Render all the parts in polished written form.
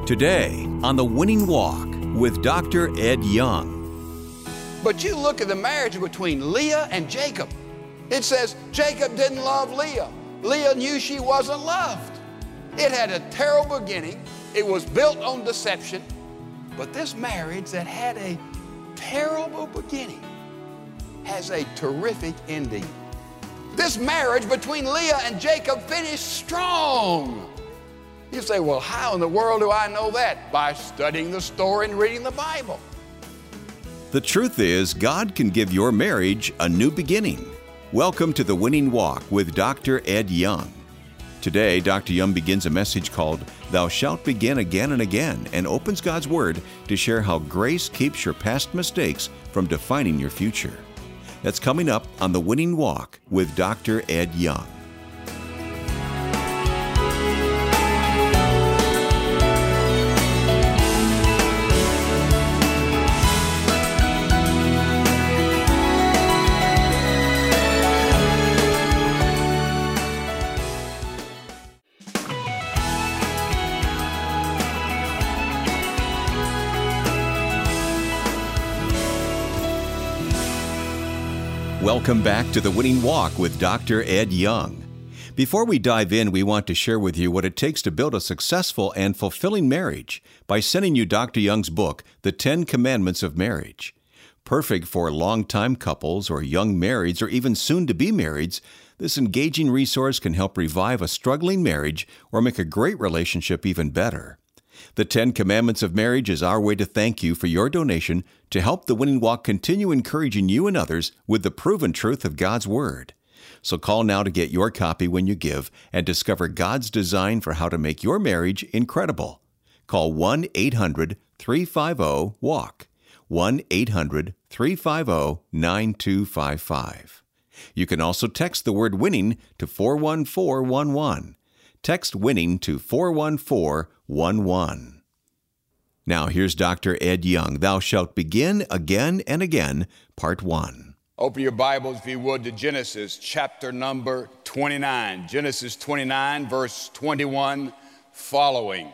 Today on The Winning Walk with Dr. Ed Young. But you look at the marriage between Leah and Jacob. It says Jacob didn't love Leah. Leah knew she wasn't loved. It had a terrible beginning. It was built on deception. But this marriage that had a terrible beginning has a terrific ending. This marriage between Leah and Jacob finished strong. You say, well, how in the world do I know that? By studying the story and reading the Bible. The truth is, God can give your marriage a new beginning. Welcome to The Winning Walk with Dr. Ed Young. Today, Dr. Young begins a message called Thou Shalt Begin Again and Again and opens God's Word to share how grace keeps your past mistakes from defining your future. That's coming up on The Winning Walk with Dr. Ed Young. Welcome back to The Winning Walk with Dr. Ed Young. Before we dive in, we want to share with you what it takes to build a successful and fulfilling marriage by sending you Dr. Young's book, The 10 Commandments of Marriage. Perfect for long-time couples or young marrieds or even soon-to-be marrieds, this engaging resource can help revive a struggling marriage or make a great relationship even better. The 10 Commandments of Marriage is our way to thank you for your donation to help The Winning Walk continue encouraging you and others with the proven truth of God's Word. So call now to get your copy when you give and discover God's design for how to make your marriage incredible. Call 1-800-350-WALK, 1-800-350-9255. You can also text the word WINNING to 41411. Text WINNING to 41411. Now here's Dr. Ed Young. Thou shalt begin again and again, Part 1. Open your Bibles, if you would, to Genesis chapter number 29. Genesis 29, verse 21 following.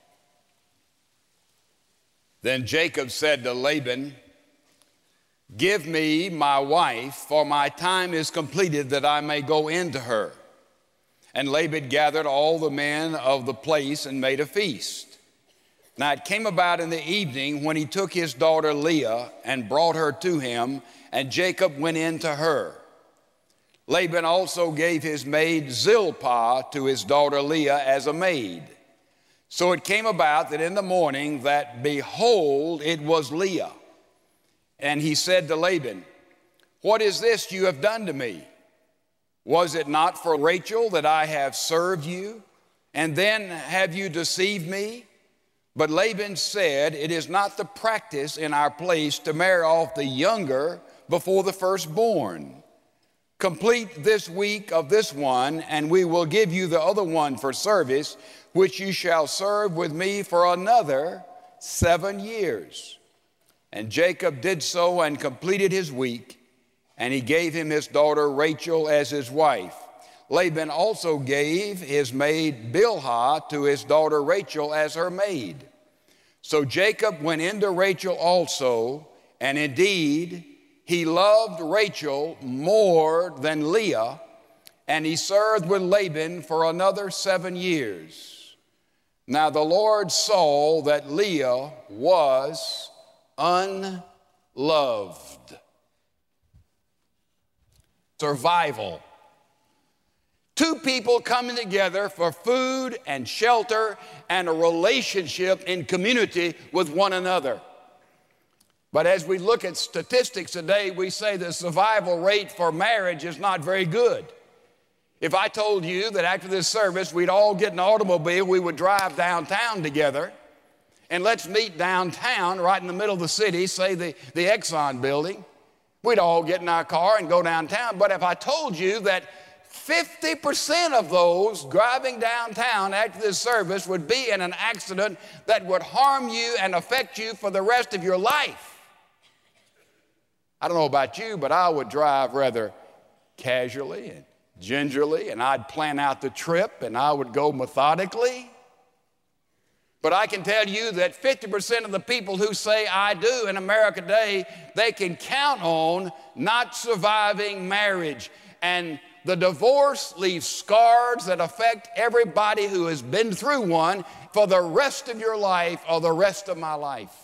Then Jacob said to Laban, Give me my wife, for my time is completed that I may go into her. And Laban gathered all the men of the place and made a feast. Now it came about in the evening when he took his daughter Leah and brought her to him, and Jacob went in to her. Laban also gave his maid Zilpah to his daughter Leah as a maid. So it came about that in the morning that, behold, it was Leah. And he said to Laban, What is this you have done to me? Was it not for Rachel that I have served you? And then have you deceived me? But Laban said, It is not the practice in our place to marry off the younger before the firstborn. Complete this week of this one, and we will give you the other one for service, which you shall serve with me for another 7 years. And Jacob did so and completed his week. And he gave him his daughter Rachel as his wife. Laban also gave his maid Bilhah to his daughter Rachel as her maid. So Jacob went into Rachel also, and indeed he loved Rachel more than Leah, and he served with Laban for another 7 years. Now the Lord saw that Leah was unloved. Survival. Two people coming together for food and shelter and a relationship in community with one another. But as we look at statistics today, we say the survival rate for marriage is not very good. If I told you that after this service we'd all get an automobile, we would drive downtown together, and let's meet downtown right in the middle of the city, say the Exxon building, we'd all get in our car and go downtown. But if I told you that 50% of those driving downtown after this service would be in an accident that would harm you and affect you for the rest of your life, I don't know about you, but I would drive rather casually and gingerly, and I'd plan out the trip, and I would go methodically. But I can tell you that 50% of the people who say I do in America today, they can count on not surviving marriage. And the divorce leaves scars that affect everybody who has been through one for the rest of your life or the rest of my life.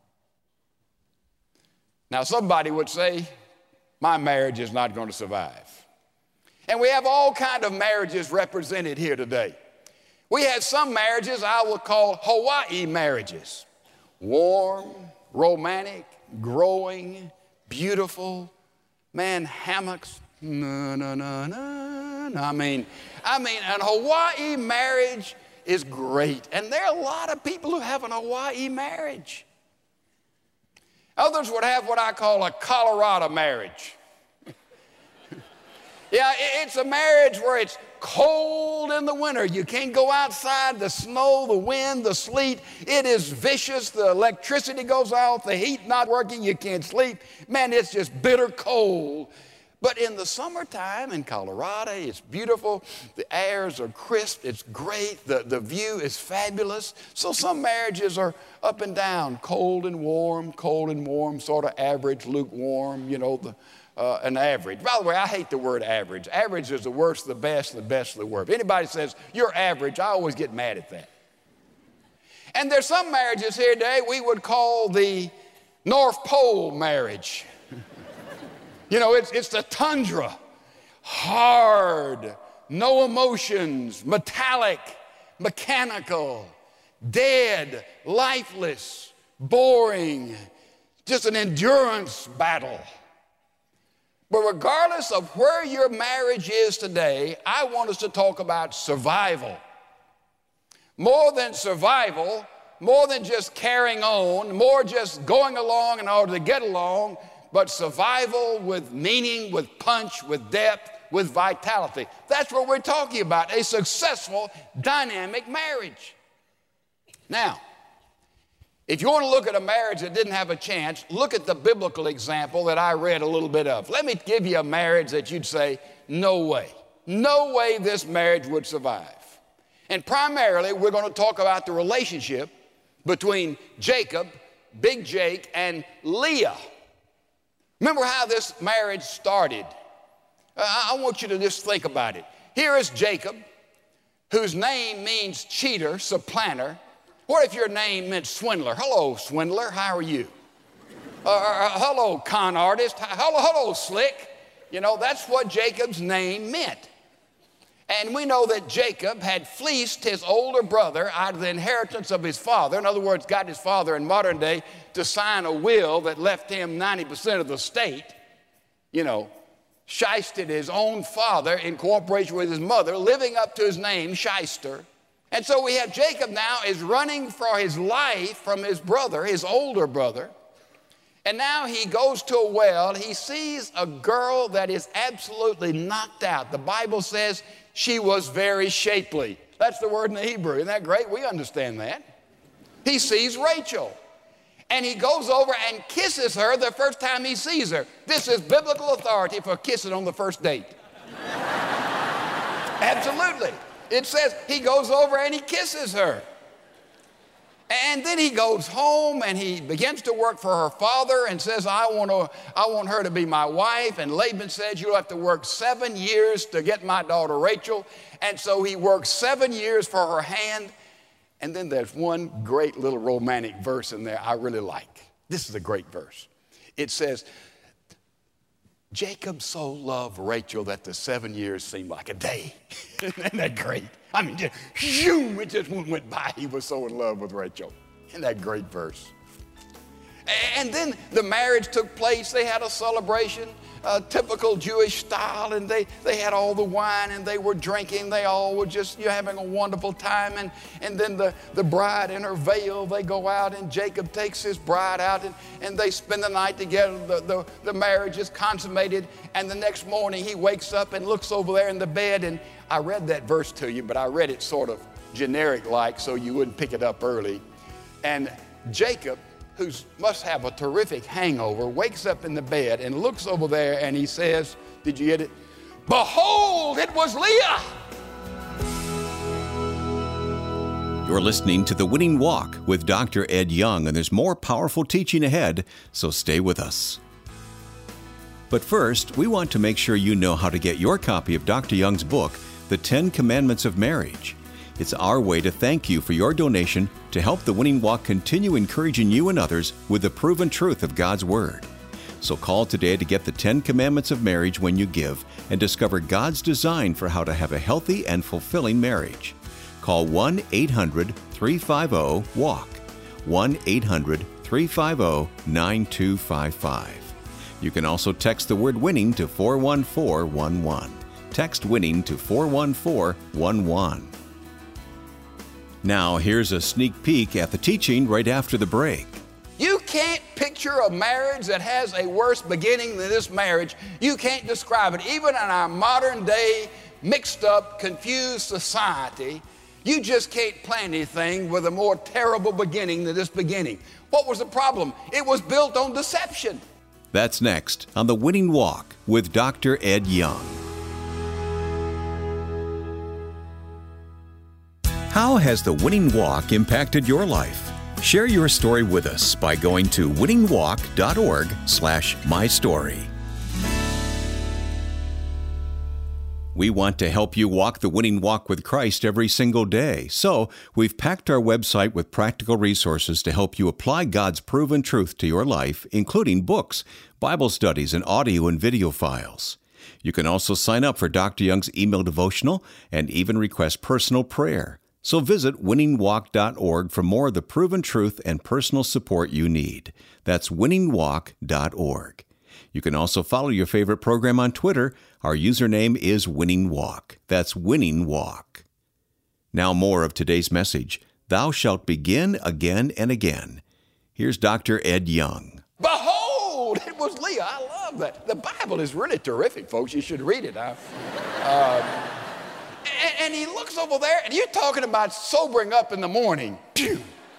Now, somebody would say, my marriage is not going to survive. And we have all kinds of marriages represented here today. We have some marriages I would call Hawaii marriages. Warm, romantic, growing, beautiful. Man, hammocks. No. I mean, an Hawaii marriage is great. And there are a lot of people who have an Hawaii marriage. Others would have what I call a Colorado marriage. Yeah, it's a marriage where it's cold in the winter. You can't go outside. The snow, the wind, the sleet, it is vicious. The electricity goes out. The heat not working. You can't sleep. Man, it's just bitter cold. But in the summertime in Colorado, it's beautiful. The airs are crisp. It's great. The view is fabulous. So some marriages are up and down, cold and warm, sort of average, lukewarm, an average. By the way, I hate the word average. Average is the worst, the best of the worst. If anybody says, you're average, I always get mad at that. And there's some marriages here today we would call the North Pole marriage. It's the tundra. Hard, no emotions, metallic, mechanical, dead, lifeless, boring, just an endurance battle. But regardless of where your marriage is today, I want us to talk about survival. More than survival, more than just carrying on, more just going along in order to get along, but survival with meaning, with punch, with depth, with vitality. That's what we're talking about, a successful, dynamic marriage. Now, if you want to look at a marriage that didn't have a chance, look at the biblical example that I read a little bit of. Let me give you a marriage that you'd say, no way. No way this marriage would survive. And primarily, we're going to talk about the relationship between Jacob, Big Jake, and Leah. Remember how this marriage started. I want you to just think about it. Here is Jacob, whose name means cheater, supplanter. What if your name meant swindler? Hello, swindler, how are you? Hello, con artist. Hello, slick. That's what Jacob's name meant. And we know that Jacob had fleeced his older brother out of the inheritance of his father. In other words, got his father in modern day to sign a will that left him 90% of the estate. Shysted his own father in cooperation with his mother, living up to his name, Shyster. And so we have Jacob now is running for his life from his brother, his older brother. And now he goes to a well. He sees a girl that is absolutely knocked out. The Bible says she was very shapely. That's the word in the Hebrew. Isn't that great? We understand that. He sees Rachel. And he goes over and kisses her the first time he sees her. This is biblical authority for kissing on the first date. Absolutely. It says he goes over and he kisses her. And then he goes home and he begins to work for her father and says, I want her to be my wife. And Laban says, you'll have to work 7 years to get my daughter Rachel. And so he works 7 years for her hand. And then there's one great little romantic verse in there I really like. This is a great verse. It says, Jacob so loved Rachel that the 7 years seemed like a day. Isn't that great? I mean, it just went by. He was so in love with Rachel. Isn't that great verse? And then the marriage took place. They had a celebration, typical Jewish style, and they had all the wine, and they were drinking. They all were just having a wonderful time. And then the bride in her veil, they go out, and Jacob takes his bride out, and they spend the night together. The marriage is consummated, and the next morning he wakes up and looks over there in the bed, and I read that verse to you, but I read it sort of generic-like so you wouldn't pick it up early. And Jacob, who must have a terrific hangover, wakes up in the bed and looks over there and he says, did you get it? Behold, it was Leah. You're listening to The Winning Walk with Dr. Ed Young, and there's more powerful teaching ahead, so stay with us. But first, we want to make sure you know how to get your copy of Dr. Young's book, The 10 Commandments of Marriage. It's our way to thank you for your donation to help The Winning Walk continue encouraging you and others with the proven truth of God's Word. So call today to get the 10 Commandments of Marriage when you give and discover God's design for how to have a healthy and fulfilling marriage. Call 1-800-350-WALK, 1-800-350-9255. You can also text the word WINNING to 41411. Text WINNING to 41411. Now, here's a sneak peek at the teaching right after the break. You can't picture a marriage that has a worse beginning than this marriage. You can't describe it. Even in our modern day, mixed up, confused society, you just can't plan anything with a more terrible beginning than this beginning. What was the problem? It was built on deception. That's next on The Winning Walk with Dr. Ed Young. How has The Winning Walk impacted your life? Share your story with us by going to winningwalk.org/mystory. We want to help you walk the winning walk with Christ every single day. So we've packed our website with practical resources to help you apply God's proven truth to your life, including books, Bible studies, and audio and video files. You can also sign up for Dr. Young's email devotional and even request personal prayer. So visit winningwalk.org for more of the proven truth and personal support you need. That's winningwalk.org. You can also follow your favorite program on Twitter. Our username is Winning Walk. That's Winning Walk. Now more of today's message. Thou shalt begin again and again. Here's Dr. Ed Young. Behold, it was Leah. I love that. The Bible is really terrific, folks. You should read it. And he looks over there, and you're talking about sobering up in the morning. Phew.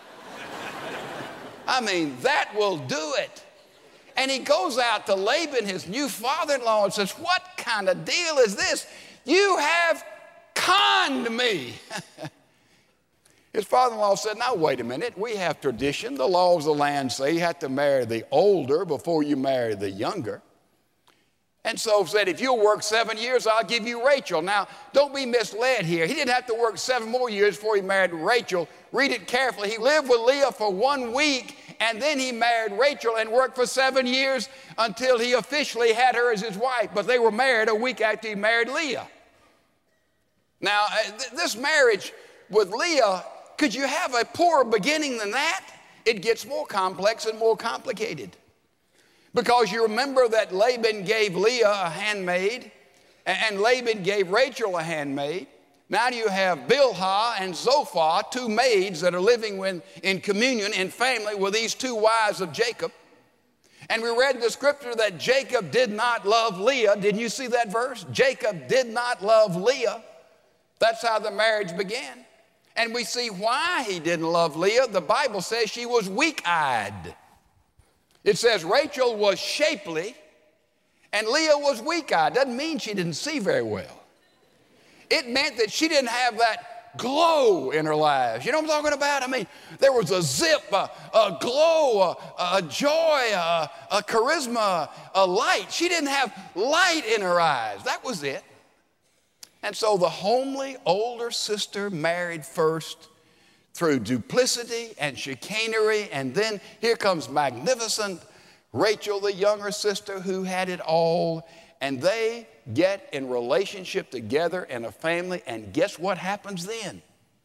I mean, that will do it. And he goes out to Laban, his new father-in-law, and says, what kind of deal is this? You have conned me. His father-in-law said, now, wait a minute. We have tradition. The laws of the land say you have to marry the older before you marry the younger. And so said, if you'll work 7 years, I'll give you Rachel. Now, don't be misled here. He didn't have to work 7 more years before he married Rachel. Read it carefully. He lived with Leah for 1 week, and then he married Rachel and worked for 7 years until he officially had her as his wife. But they were married a week after he married Leah. Now, this marriage with Leah, could you have a poorer beginning than that? It gets more complex and more complicated. Because you remember that Laban gave Leah a handmaid, and Laban gave Rachel a handmaid. Now you have Bilhah and Zophah, 2 maids that are living in communion, in family with these 2 wives of Jacob. And we read in the scripture that Jacob did not love Leah. Didn't you see that verse? Jacob did not love Leah. That's how the marriage began. And we see why he didn't love Leah. The Bible says she was weak-eyed. It says Rachel was shapely and Leah was weak-eyed. Doesn't mean she didn't see very well. It meant that she didn't have that glow in her lives. You know what I'm talking about? I mean, there was a zip, a glow, a joy, a charisma, a light. She didn't have light in her eyes. That was it. And so the homely older sister married first through duplicity and chicanery, and then here comes magnificent Rachel, the younger sister, who had it all, and they get in relationship together in a family, and guess what happens then?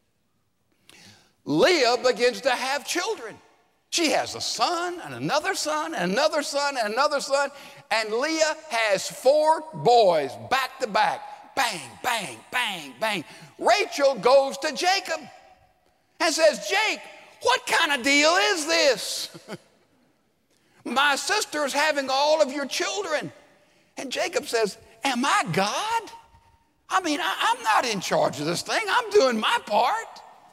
Leah begins to have children. She has a son and another son and another son and another son, and Leah has 4 boys back to back. Bang, bang, bang, bang. Rachel goes to Jacob and says, Jake, what kind of deal is this? My sister's having all of your children. And Jacob says, am I God? I mean, I'm not in charge of this thing. I'm doing my part.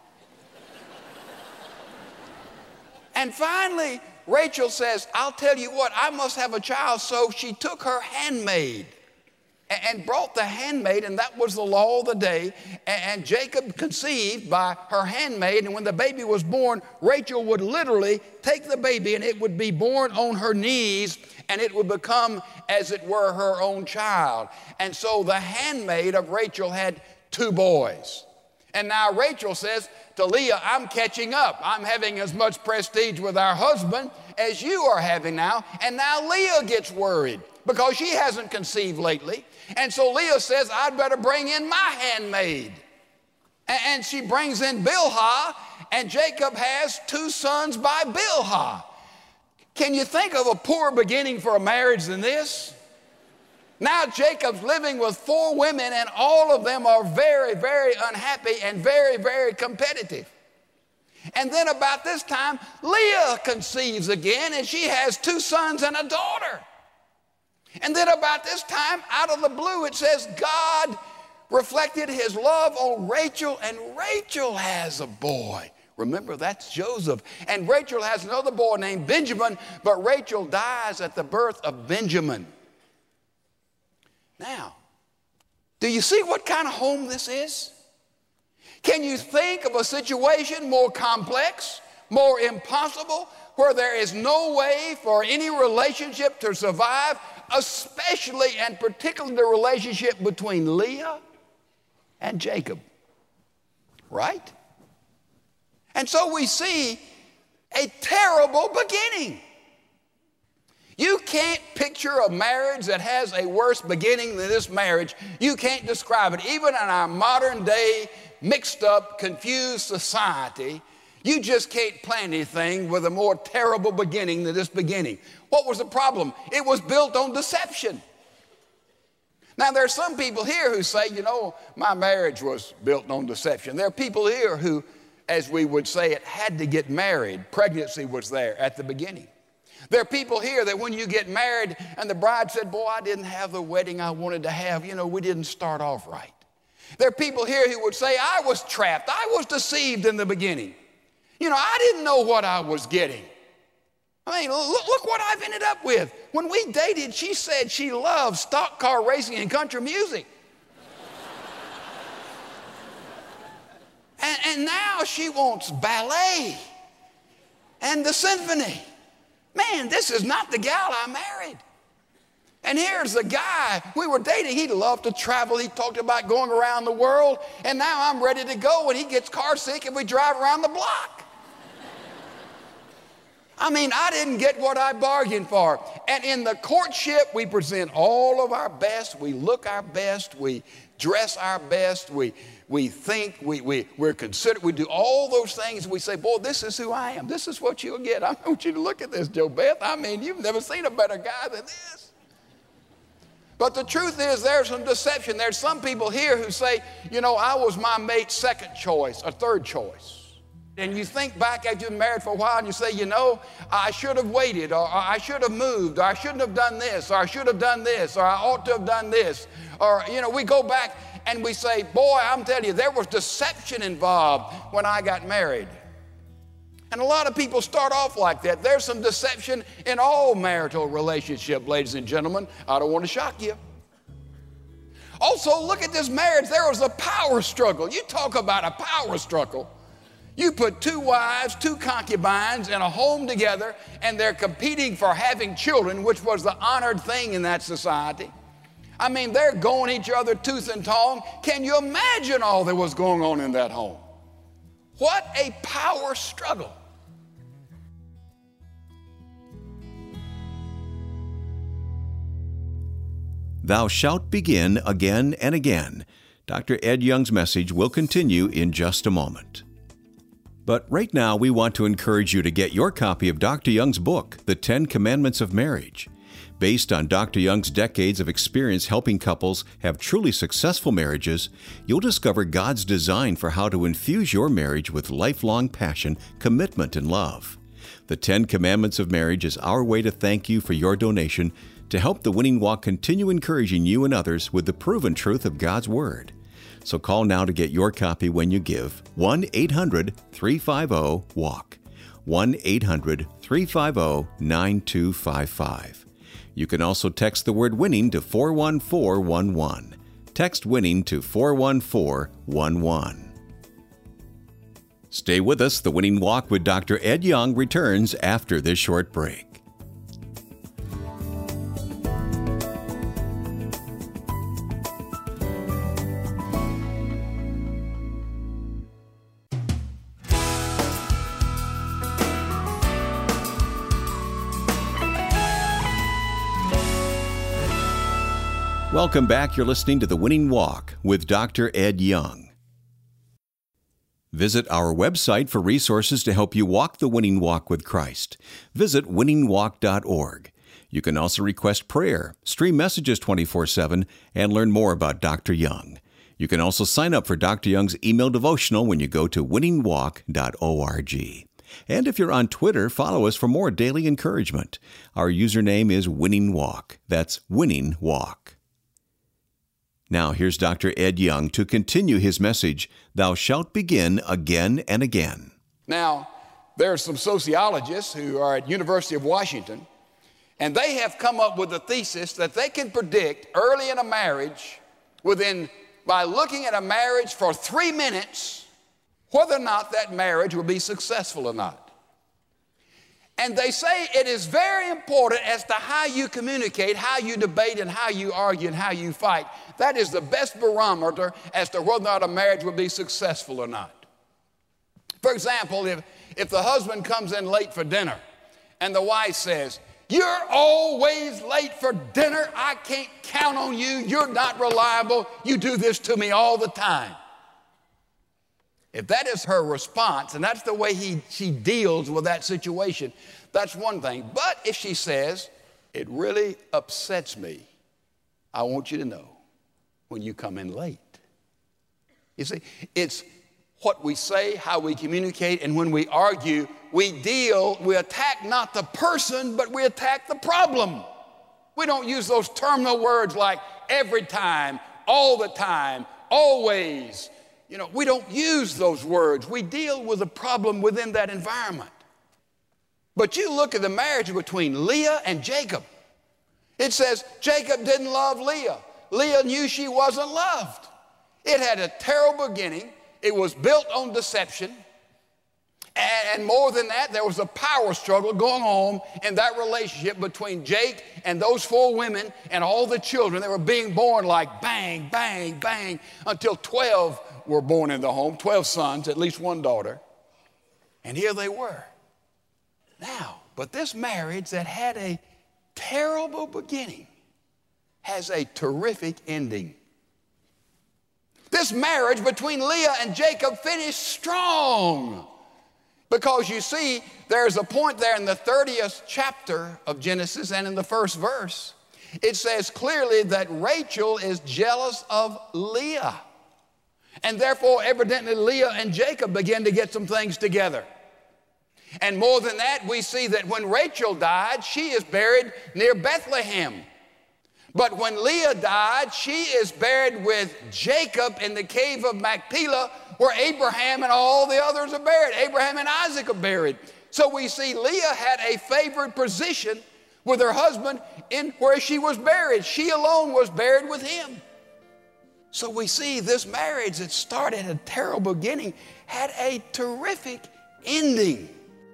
And finally, Rachel says, I'll tell you what, I must have a child. So she took her handmaid and brought the handmaid, and that was the law of the day. And Jacob conceived by her handmaid, and when the baby was born, Rachel would literally take the baby, and it would be born on her knees, and it would become, as it were, her own child. And so the handmaid of Rachel had 2 boys. And now Rachel says to Leah, I'm catching up. I'm having as much prestige with our husband as you are having now. And now Leah gets worried because she hasn't conceived lately. And so Leah says, I'd better bring in my handmaid. And she brings in Bilhah, and Jacob has 2 sons by Bilhah. Can you think of a poor beginning for a marriage than this? Now Jacob's living with 4 women, and all of them are very, very unhappy and very, very competitive. And then about this time, Leah conceives again, and she has 2 sons and a daughter. And then about this time, out of the blue, it says God reflected his love on Rachel, and Rachel has a boy. Remember, that's Joseph. And Rachel has another boy named Benjamin, but Rachel dies at the birth of Benjamin. Now, do you see what kind of home this is? Can you think of a situation more complex, more impossible, where there is no way for any relationship to survive, especially and particularly the relationship between Leah and Jacob, right? And so we see a terrible beginning. You can't picture a marriage that has a worse beginning than this marriage. You can't describe it. Even in our modern day, mixed up, confused society, you just can't plan anything with a more terrible beginning than this beginning. What was the problem? It was built on deception. Now, there are some people here who say, you know, my marriage was built on deception. There are people here who, as we would say it, had to get married. Pregnancy was there at the beginning. There are people here that when you get married and the bride said, boy, I didn't have the wedding I wanted to have. You know, we didn't start off right. There are people here who would say, I was trapped. I was deceived in the beginning. You know, I didn't know what I was getting. I mean, look what I've ended up with. When we dated, she said she loved stock car racing and country music. and now she wants ballet and the symphony. Man, this is not the gal I married. And here's the guy we were dating. He loved to travel. He talked about going around the world. And now I'm ready to go, and he gets car sick, and we drive around the block. I mean, I didn't get what I bargained for. And in the courtship, we present all of our best. We look our best. We dress our best. We think. We're considerate. We do all those things. We say, boy, this is who I am. This is what you'll get. I want you to look at this, Joe Beth. I mean, you've never seen a better guy than this. But the truth is, there's some deception. There's some people here who say, you know, I was my mate's second choice or third choice. And you think back after you've been married for a while and you say, you know, I should have waited, or I should have moved, or I shouldn't have done this, or I should have done this, or I ought to have done this. Or, you know, we go back and we say, boy, I'm telling you, there was deception involved when I got married. And a lot of people start off like that. There's some deception in all marital relationships, ladies and gentlemen. I don't want to shock you. Also, look at this marriage. There was a power struggle. You talk about a power struggle. You put 2 wives, 2 concubines in a home together, and they're competing for having children, which was the honored thing in that society. I mean, they're going each other tooth and tongue. Can you imagine all that was going on in that home? What a power struggle. Thou shalt begin again and again. Dr. Ed Young's message will continue in just a moment. But right now, we want to encourage you to get your copy of Dr. Young's book, The 10 Commandments of Marriage. Based on Dr. Young's decades of experience helping couples have truly successful marriages, you'll discover God's design for how to infuse your marriage with lifelong passion, commitment, and love. The 10 Commandments of Marriage is our way to thank you for your donation to help the Winning Walk continue encouraging you and others with the proven truth of God's Word. So call now to get your copy when you give 1-800-350-WALK, 1-800-350-9255. You can also text the word winning to 41411. Text winning to 41411. Stay with us. The Winning Walk with Dr. Ed Young returns after this short break. Welcome back. You're listening to The Winning Walk with Dr. Ed Young. Visit our website for resources to help you walk the winning walk with Christ. Visit winningwalk.org. You can also request prayer, stream messages 24/7, and learn more about Dr. Young. You can also sign up for Dr. Young's email devotional when you go to winningwalk.org. And if you're on Twitter, follow us for more daily encouragement. Our username is Winning Walk. That's Winning Walk. Now here's Dr. Ed Young to continue his message, Thou Shalt Begin Again and Again. Now, there are some sociologists who are at University of Washington, and they have come up with a thesis that they can predict early in a marriage, by looking at a marriage for 3 minutes, whether or not that marriage will be successful or not. And they say it is very important as to how you communicate, how you debate, and how you argue, and how you fight. That is the best barometer as to whether or not a marriage will be successful or not. For example, if the husband comes in late for dinner and the wife says, "You're always late for dinner. I can't count on you. You're not reliable. You do this to me all the time." If that is her response, and that's the way she deals with that situation, that's one thing. But if she says, "It really upsets me, I want you to know, when you come in late." You see, it's what we say, how we communicate, and when we argue, we attack not the person, but we attack the problem. We don't use those terminal words like every time, all the time, always. We don't use those words. We deal with the problem within that environment. But you look at the marriage between Leah and Jacob. It says Jacob didn't love Leah. Leah knew she wasn't loved. It had a terrible beginning. It was built on deception. And more than that, there was a power struggle going on in that relationship between Jake and those 4 women and all the children that were being born like bang, bang, bang, until 12 were born in the home, 12 sons, at least 1 daughter. And here they were. Now, but this marriage that had a terrible beginning has a terrific ending. This marriage between Leah and Jacob finished strong. Because you see, there's a point there in the 30th chapter of Genesis and in the first verse. It says clearly that Rachel is jealous of Leah. And therefore, evidently, Leah and Jacob began to get some things together. And more than that, we see that when Rachel died, she is buried near Bethlehem. But when Leah died, she is buried with Jacob in the cave of Machpelah, where Abraham and all the others are buried. Abraham and Isaac are buried. So we see Leah had a favored position with her husband in where she was buried. She alone was buried with him. So we see this marriage that started a terrible beginning had a terrific ending.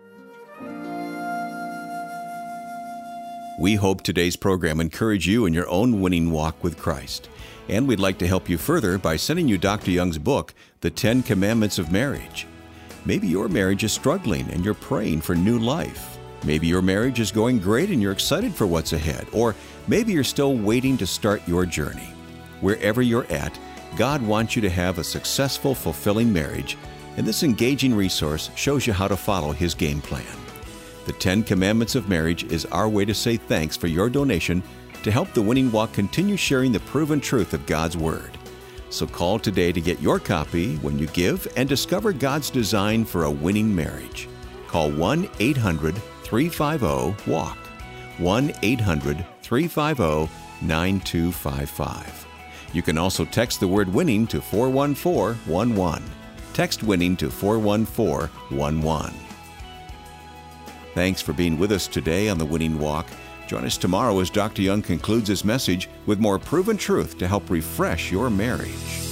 We hope today's program encouraged you in your own winning walk with Christ. And we'd like to help you further by sending you Dr. Young's book, The 10 Commandments of Marriage. Maybe your marriage is struggling and you're praying for new life. Maybe your marriage is going great and you're excited for what's ahead. Or maybe you're still waiting to start your journey. Wherever you're at, God wants you to have a successful, fulfilling marriage, and this engaging resource shows you how to follow His game plan. The 10 Commandments of Marriage is our way to say thanks for your donation to help the Winning Walk continue sharing the proven truth of God's Word. So call today to get your copy when you give and discover God's design for a winning marriage. Call 1-800-350-WALK, 1-800-350-9255. You can also text the word winning to 41411. Text winning to 41411. Thanks for being with us today on The Winning Walk. Join us tomorrow as Dr. Young concludes his message with more proven truth to help refresh your marriage.